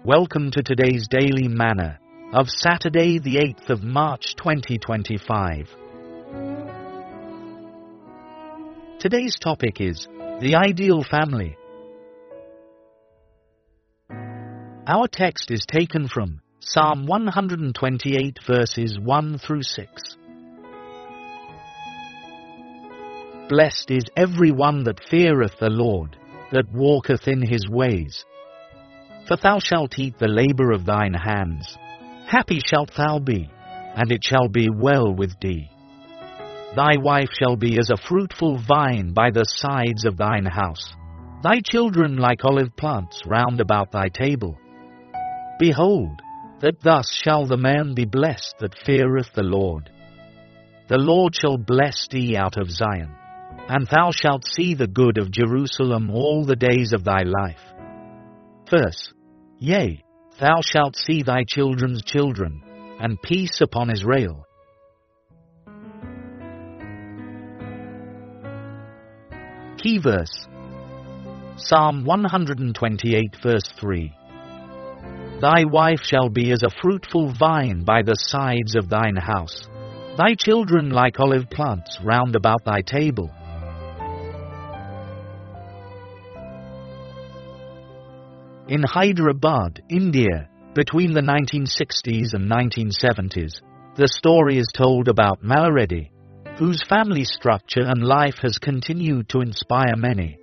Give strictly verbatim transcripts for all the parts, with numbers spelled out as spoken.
Welcome to today's Daily Manna of Saturday the eighth of March twenty twenty-five. Today's topic is the ideal family. Our text is taken from Psalm one hundred twenty-eight verses one through six. Blessed is every one that feareth the Lord, that walketh in his ways. For thou shalt eat the labour of thine hands. Happy shalt thou be, and it shall be well with thee. Thy wife shall be as a fruitful vine by the sides of thine house, thy children like olive plants round about thy table. Behold, that thus shall the man be blessed that feareth the Lord. The Lord shall bless thee out of Zion, and thou shalt see the good of Jerusalem all the days of thy life. Verse, Yea, thou shalt see thy children's children, and peace upon Israel. Key verse, Psalm one hundred twenty-eight verse three. Thy wife shall be as a fruitful vine by the sides of thine house, thy children like olive plants round about thy table. In Hyderabad, India, between the nineteen sixties and nineteen seventies, the story is told about Malareddy, whose family structure and life has continued to inspire many.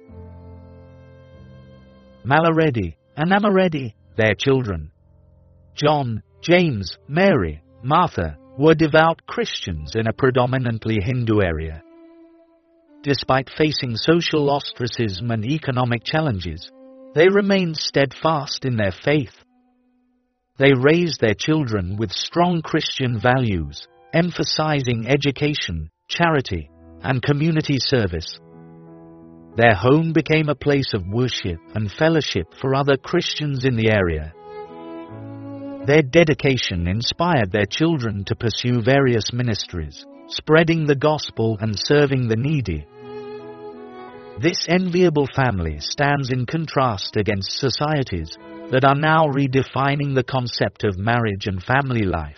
Malareddy and Amareddy, their children, John, James, Mary, Martha, were devout Christians in a predominantly Hindu area. Despite facing social ostracism and economic challenges, they remained steadfast in their faith. They raised their children with strong Christian values, emphasizing education, charity, and community service. Their home became a place of worship and fellowship for other Christians in the area. Their dedication inspired their children to pursue various ministries, spreading the gospel and serving the needy. This enviable family stands in contrast against societies that are now redefining the concept of marriage and family life.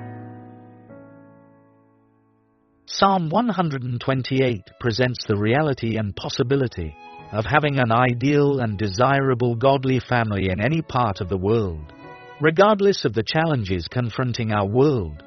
Psalm one hundred twenty-eight presents the reality and possibility of having an ideal and desirable godly family in any part of the world, regardless of the challenges confronting our world.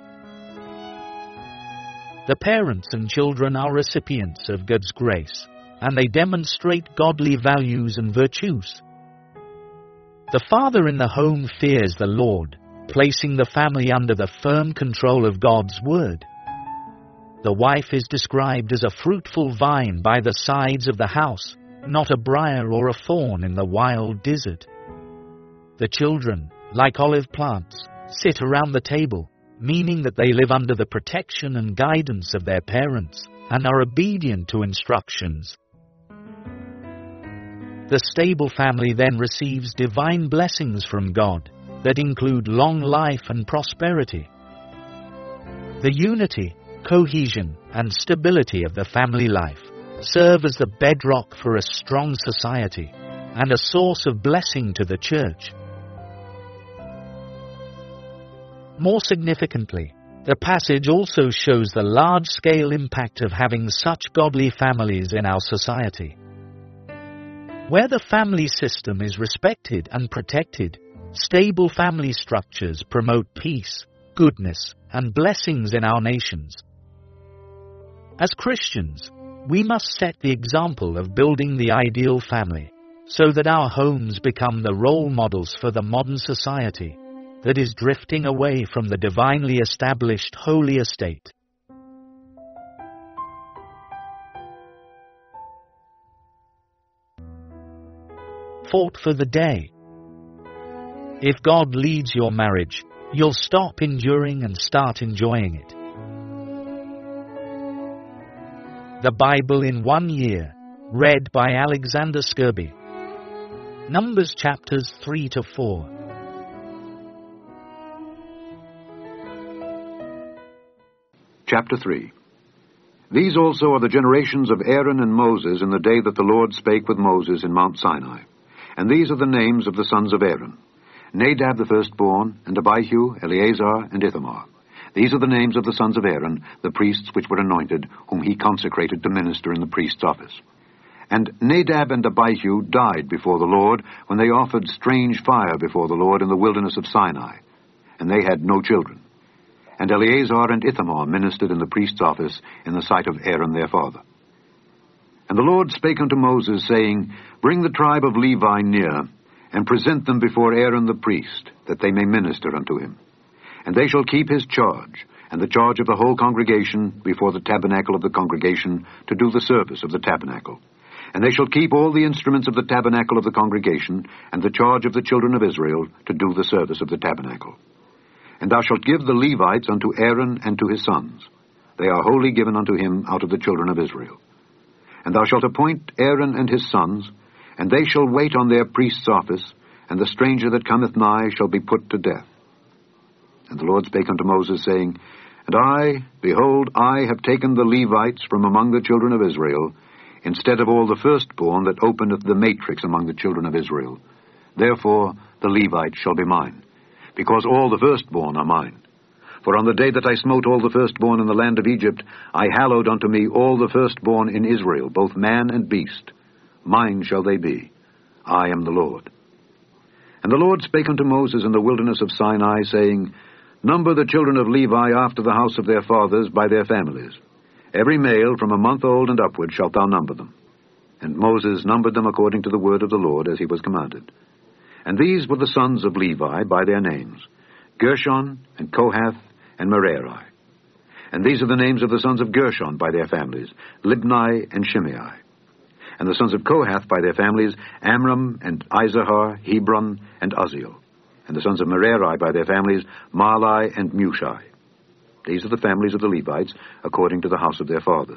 The parents and children are recipients of God's grace, and they demonstrate godly values and virtues. The father in the home fears the Lord, placing the family under the firm control of God's word. The wife is described as a fruitful vine by the sides of the house, not a briar or a thorn in the wild desert. The children, like olive plants, sit around the table, meaning that they live under the protection and guidance of their parents and are obedient to instructions. The stable family then receives divine blessings from God that include long life and prosperity. The unity, cohesion, and stability of the family life serve as the bedrock for a strong society and a source of blessing to the church. More significantly, the passage also shows the large-scale impact of having such godly families in our society. Where the family system is respected and protected, stable family structures promote peace, goodness, and blessings in our nations. As Christians, we must set the example of building the ideal family, so that our homes become the role models for the modern society that is drifting away from the divinely established holy estate. Thought for the day. If God leads your marriage, you'll stop enduring and start enjoying it. The Bible in one year, read by Alexander Skirby. Numbers chapters three to four. Chapter three. These also are the generations of Aaron and Moses in the day that the Lord spake with Moses in Mount Sinai. And these are the names of the sons of Aaron: Nadab the firstborn, and Abihu, Eleazar, and Ithamar. These are the names of the sons of Aaron, the priests which were anointed, whom he consecrated to minister in the priest's office. And Nadab and Abihu died before the Lord when they offered strange fire before the Lord in the wilderness of Sinai, and they had no children. And Eleazar and Ithamar ministered in the priest's office in the sight of Aaron their father. And the Lord spake unto Moses, saying, Bring the tribe of Levi near, and present them before Aaron the priest, that they may minister unto him. And they shall keep his charge, and the charge of the whole congregation before the tabernacle of the congregation, to do the service of the tabernacle. And they shall keep all the instruments of the tabernacle of the congregation, and the charge of the children of Israel, to do the service of the tabernacle. And thou shalt give the Levites unto Aaron and to his sons. They are wholly given unto him out of the children of Israel. And thou shalt appoint Aaron and his sons, and they shall wait on their priest's office, and the stranger that cometh nigh shall be put to death. And the Lord spake unto Moses, saying, And I, behold, I have taken the Levites from among the children of Israel, instead of all the firstborn that openeth the matrix among the children of Israel. Therefore the Levites shall be mine, because all the firstborn are mine. For on the day that I smote all the firstborn in the land of Egypt, I hallowed unto me all the firstborn in Israel, both man and beast. Mine shall they be. I am the Lord. And the Lord spake unto Moses in the wilderness of Sinai, saying, Number the children of Levi after the house of their fathers by their families. Every male from a month old and upward shalt thou number them. And Moses numbered them according to the word of the Lord, as he was commanded. And these were the sons of Levi by their names, Gershon, and Kohath, and Merari. And these are the names of the sons of Gershon by their families, Libni and Shimei. And the sons of Kohath by their families, Amram, and Izahar, Hebron, and Uzziel. And the sons of Merari by their families, Mahli and Mushi. These are the families of the Levites, according to the house of their fathers.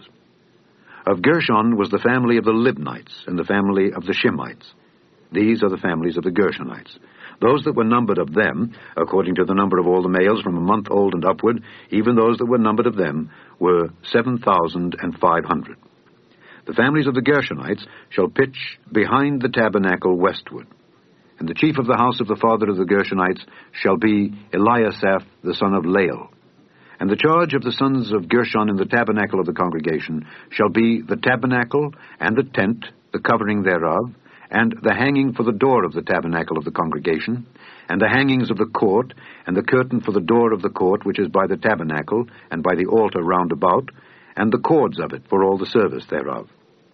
Of Gershon was the family of the Libnites, and the family of the Shimites. These are the families of the Gershonites. Those that were numbered of them, according to the number of all the males from a month old and upward, even those that were numbered of them, were seven thousand and five hundred. The families of the Gershonites shall pitch behind the tabernacle westward. And the chief of the house of the father of the Gershonites shall be Eliasaph the son of Lael. And the charge of the sons of Gershon in the tabernacle of the congregation shall be the tabernacle, and the tent, the covering thereof, and the hanging for the door of the tabernacle of the congregation, and the hangings of the court, and the curtain for the door of the court which is by the tabernacle, and by the altar round about, and the cords of it for all the service thereof.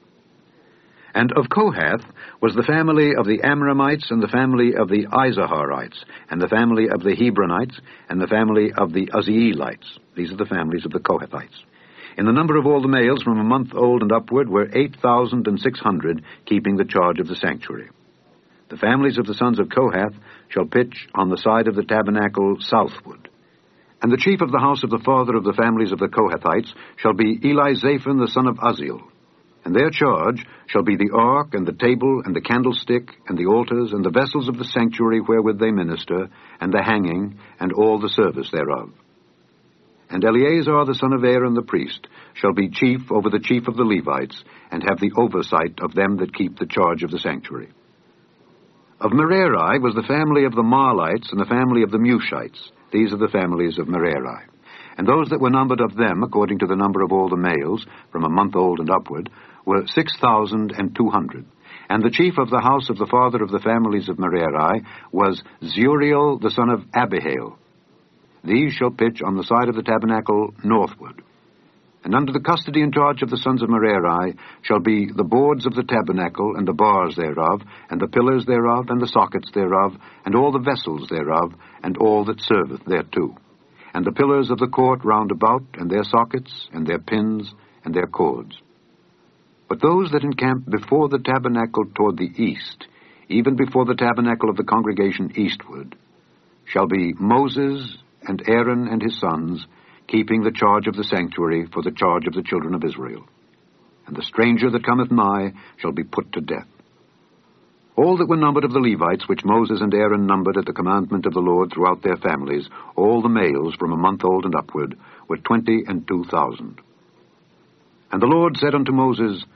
And of Kohath was the family of the Amramites, and the family of the Izaharites, and the family of the Hebronites, and the family of the Uzzielites. These are the families of the Kohathites. In the number of all the males from a month old and upward were eight thousand and six hundred, keeping the charge of the sanctuary. The families of the sons of Kohath shall pitch on the side of the tabernacle southward. And the chief of the house of the father of the families of the Kohathites shall be Elizaphan the son of Uzziel. And their charge shall be the ark, and the table, and the candlestick, and the altars, and the vessels of the sanctuary wherewith they minister, and the hanging, and all the service thereof. And Eleazar the son of Aaron the priest shall be chief over the chief of the Levites, and have the oversight of them that keep the charge of the sanctuary. Of Merari was the family of the Mahlites, and the family of the Mushites. These are the families of Merari. And those that were numbered of them, according to the number of all the males, from a month old and upward, were six thousand and two hundred. And the chief of the house of the father of the families of Merari was Zuriel the son of Abihail. These shall pitch on the side of the tabernacle northward. And under the custody and charge of the sons of Merari shall be the boards of the tabernacle, and the bars thereof, and the pillars thereof, and the sockets thereof, and all the vessels thereof, and all that serveth thereto. And the pillars of the court round about, and their sockets, and their pins, and their cords. But those that encamp before the tabernacle toward the east, even before the tabernacle of the congregation eastward, shall be Moses and Aaron and his sons, keeping the charge of the sanctuary for the charge of the children of Israel. And the stranger that cometh nigh shall be put to death. All that were numbered of the Levites, which Moses and Aaron numbered at the commandment of the Lord throughout their families, all the males from a month old and upward, were twenty and two thousand. And the Lord said unto Moses,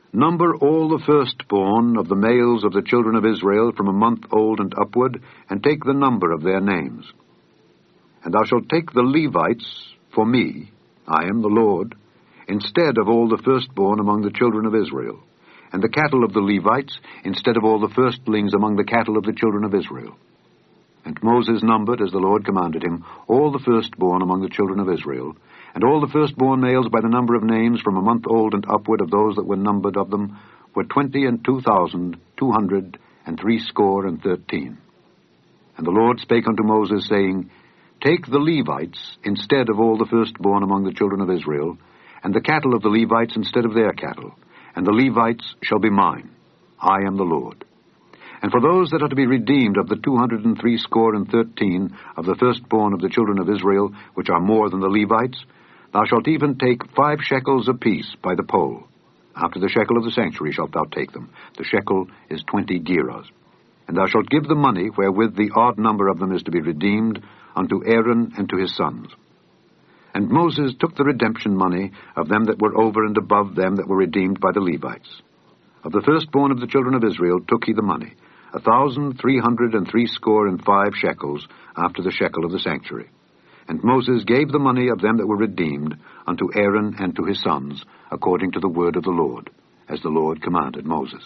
Number all the firstborn of the males of the children of Israel from a month old and upward, and take the number of their names. And thou shalt take the Levites for me, I am the Lord, instead of all the firstborn among the children of Israel, and the cattle of the Levites instead of all the firstlings among the cattle of the children of Israel. And Moses numbered, as the Lord commanded him, all the firstborn among the children of Israel, and all the firstborn males by the number of names from a month old and upward of those that were numbered of them were twenty and two thousand two hundred and threescore and thirteen. And the Lord spake unto Moses, saying, Take the Levites instead of all the firstborn among the children of Israel, and the cattle of the Levites instead of their cattle, and the Levites shall be mine. I am the Lord. And for those that are to be redeemed of the two hundred and threescore and thirteen of the firstborn of the children of Israel, which are more than the Levites, thou shalt even take five shekels apiece by the poll. After the shekel of the sanctuary shalt thou take them. The shekel is twenty gerahs. And thou shalt give the money wherewith the odd number of them is to be redeemed unto Aaron and to his sons. And Moses took the redemption money of them that were over and above them that were redeemed by the Levites. Of the firstborn of the children of Israel took he the money, a thousand three hundred and threescore and five shekels, after the shekel of the sanctuary. And Moses gave the money of them that were redeemed unto Aaron and to his sons, according to the word of the Lord, as the Lord commanded Moses.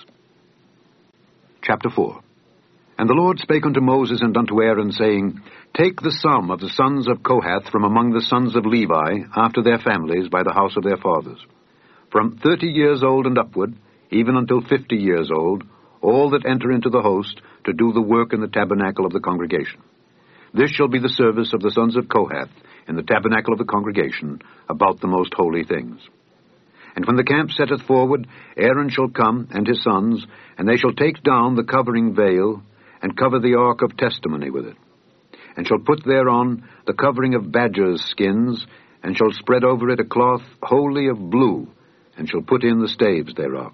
Chapter four. And the Lord spake unto Moses and unto Aaron, saying, Take the sum of the sons of Kohath from among the sons of Levi, after their families, by the house of their fathers. From thirty years old and upward, even until fifty years old, all that enter into the host, to do the work in the tabernacle of the congregation. This shall be the service of the sons of Kohath in the tabernacle of the congregation, about the most holy things. And when the camp setteth forward, Aaron shall come, and his sons, and they shall take down the covering veil, and cover the ark of testimony with it, and shall put thereon the covering of badgers' skins, and shall spread over it a cloth wholly of blue, and shall put in the staves thereof.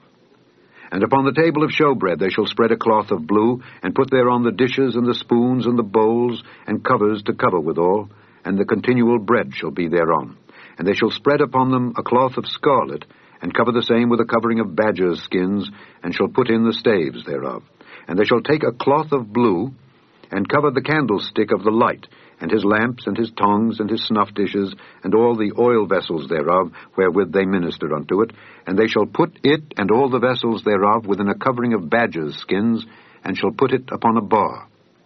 And upon the table of showbread they shall spread a cloth of blue, and put thereon the dishes and the spoons and the bowls, and covers to cover withal, and the continual bread shall be thereon. And they shall spread upon them a cloth of scarlet, and cover the same with a covering of badgers' skins, and shall put in the staves thereof. And they shall take a cloth of blue, and cover the candlestick of the light, and his lamps, and his tongues, and his snuff dishes, and all the oil vessels thereof, wherewith they minister unto it. And they shall put it and all the vessels thereof within a covering of badgers' skins, and shall put it upon a bar.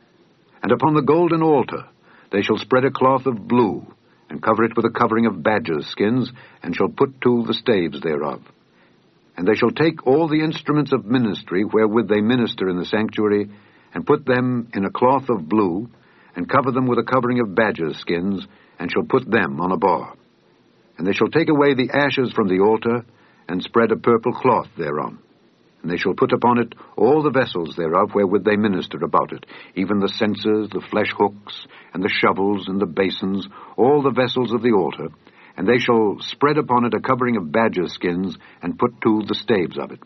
And upon the golden altar they shall spread a cloth of blue, and cover it with a covering of badgers' skins, and shall put to the staves thereof. And they shall take all the instruments of ministry wherewith they minister in the sanctuary, and put them in a cloth of blue, and cover them with a covering of badgers' skins, and shall put them on a bar. And they shall take away the ashes from the altar, and spread a purple cloth thereon. And they shall put upon it all the vessels thereof wherewith they minister about it, even the censers, the flesh hooks, and the shovels, and the basins, all the vessels of the altar. And they shall spread upon it a covering of badger skins, and put to the staves of it.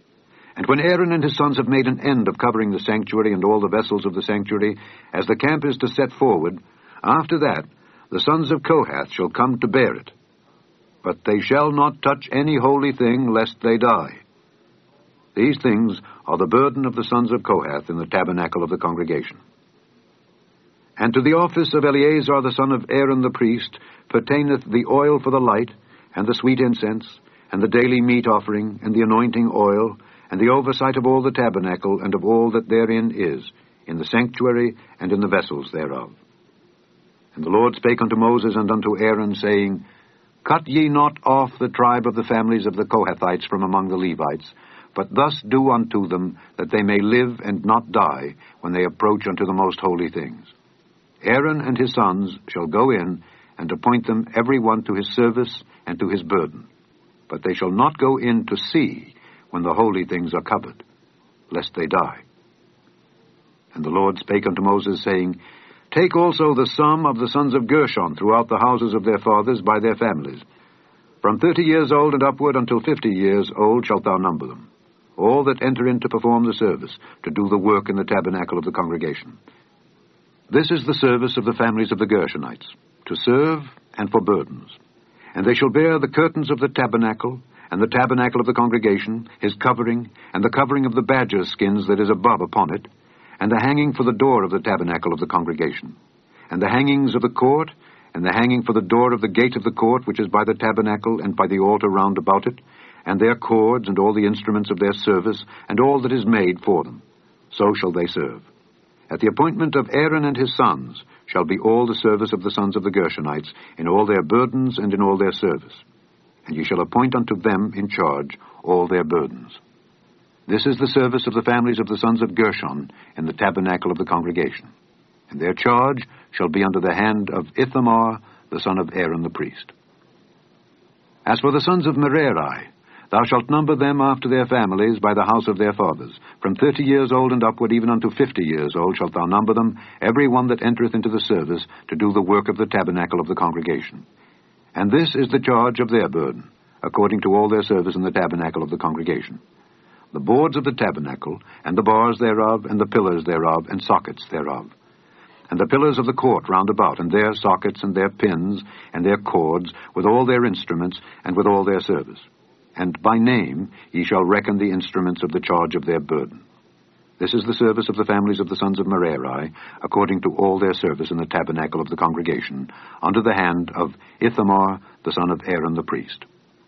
And when Aaron and his sons have made an end of covering the sanctuary and all the vessels of the sanctuary, as the camp is to set forward, after that the sons of Kohath shall come to bear it. But they shall not touch any holy thing, lest they die. These things are the burden of the sons of Kohath in the tabernacle of the congregation. And to the office of Eleazar the son of Aaron the priest pertaineth the oil for the light, and the sweet incense, and the daily meat offering, and the anointing oil, and the oversight of all the tabernacle, and of all that therein is, in the sanctuary, and in the vessels thereof. And the Lord spake unto Moses and unto Aaron, saying, Cut ye not off the tribe of the families of the Kohathites from among the Levites, but thus do unto them, that they may live and not die, when they approach unto the most holy things. Aaron and his sons shall go in, and appoint them every one to his service and to his burden. But they shall not go in to see, when the holy things are covered, lest they die. And the Lord spake unto Moses, saying, Take also the sum of the sons of Gershon throughout the houses of their fathers by their families. From thirty years old and upward until fifty years old shalt thou number them, all that enter in to perform the service, to do the work in the tabernacle of the congregation. This is the service of the families of the Gershonites, to serve and for burdens. And they shall bear the curtains of the tabernacle, and the tabernacle of the congregation, his covering, and the covering of the badger skins that is above upon it, and the hanging for the door of the tabernacle of the congregation, and the hangings of the court, and the hanging for the door of the gate of the court, which is by the tabernacle and by the altar round about it, and their cords, and all the instruments of their service, and all that is made for them. So shall they serve. At the appointment of Aaron and his sons shall be all the service of the sons of the Gershonites, in all their burdens and in all their service. And ye shall appoint unto them in charge all their burdens. This is the service of the families of the sons of Gershon in the tabernacle of the congregation. And their charge shall be under the hand of Ithamar, the son of Aaron the priest. As for the sons of Merari, thou shalt number them after their families by the house of their fathers. From thirty years old and upward, even unto fifty years old, shalt thou number them, every one that entereth into the service, to do the work of the tabernacle of the congregation. And this is the charge of their burden, according to all their service in the tabernacle of the congregation. The boards of the tabernacle, and the bars thereof, and the pillars thereof, and sockets thereof. And the pillars of the court round about, and their sockets, and their pins, and their cords, with all their instruments, and with all their service. And by name ye shall reckon the instruments of the charge of their burden. This is the service of the families of the sons of Merari, according to all their service in the tabernacle of the congregation, under the hand of Ithamar, the son of Aaron the priest.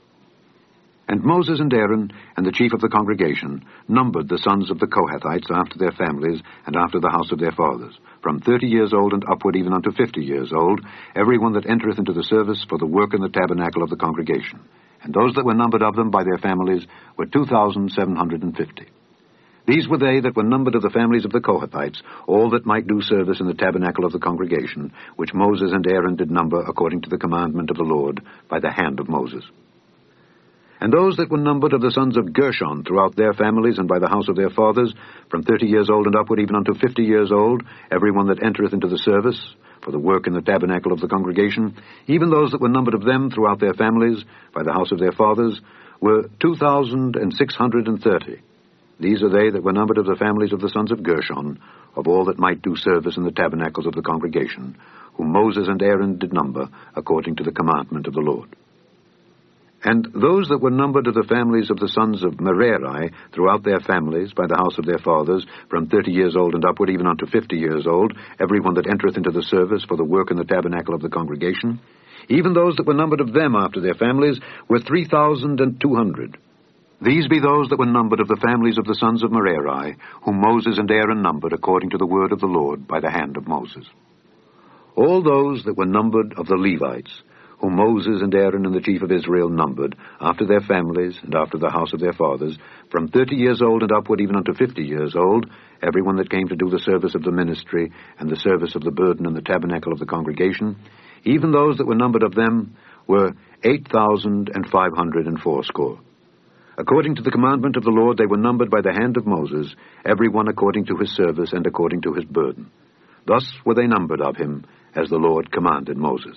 And Moses and Aaron, and the chief of the congregation, numbered the sons of the Kohathites after their families, and after the house of their fathers, from thirty years old and upward, even unto fifty years old, every one that entereth into the service for the work in the tabernacle of the congregation. And those that were numbered of them by their families were two thousand seven hundred and fifty. These were they that were numbered of the families of the Kohathites, all that might do service in the tabernacle of the congregation, which Moses and Aaron did number according to the commandment of the Lord by the hand of Moses. And those that were numbered of the sons of Gershon throughout their families and by the house of their fathers, from thirty years old and upward, even unto fifty years old, every one that entereth into the service for the work in the tabernacle of the congregation, even those that were numbered of them throughout their families by the house of their fathers, were two thousand six hundred and thirty. These are they that were numbered of the families of the sons of Gershon, of all that might do service in the tabernacles of the congregation, whom Moses and Aaron did number according to the commandment of the Lord. And those that were numbered of the families of the sons of Merari throughout their families by the house of their fathers, from thirty years old and upward, even unto fifty years old, every one that entereth into the service for the work in the tabernacle of the congregation, even those that were numbered of them after their families, were three thousand and two hundred. These be those that were numbered of the families of the sons of Merari, whom Moses and Aaron numbered according to the word of the Lord by the hand of Moses. All those that were numbered of the Levites, whom Moses and Aaron and the chief of Israel numbered, after their families and after the house of their fathers, from thirty years old and upward, even unto fifty years old, every one that came to do the service of the ministry and the service of the burden in the tabernacle of the congregation, even those that were numbered of them were eight thousand and five hundred and fourscore. According to the commandment of the Lord, they were numbered by the hand of Moses, every one according to his service and according to his burden. Thus were they numbered of him, as the Lord commanded Moses.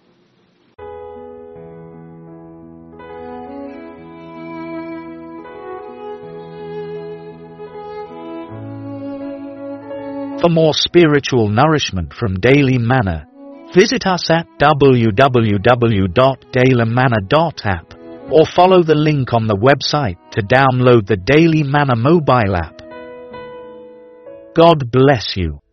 For more spiritual nourishment from Daily Manna, visit us at w w w dot daily manna dot app or follow the link on the website to download the Daily Manna mobile app. God bless you.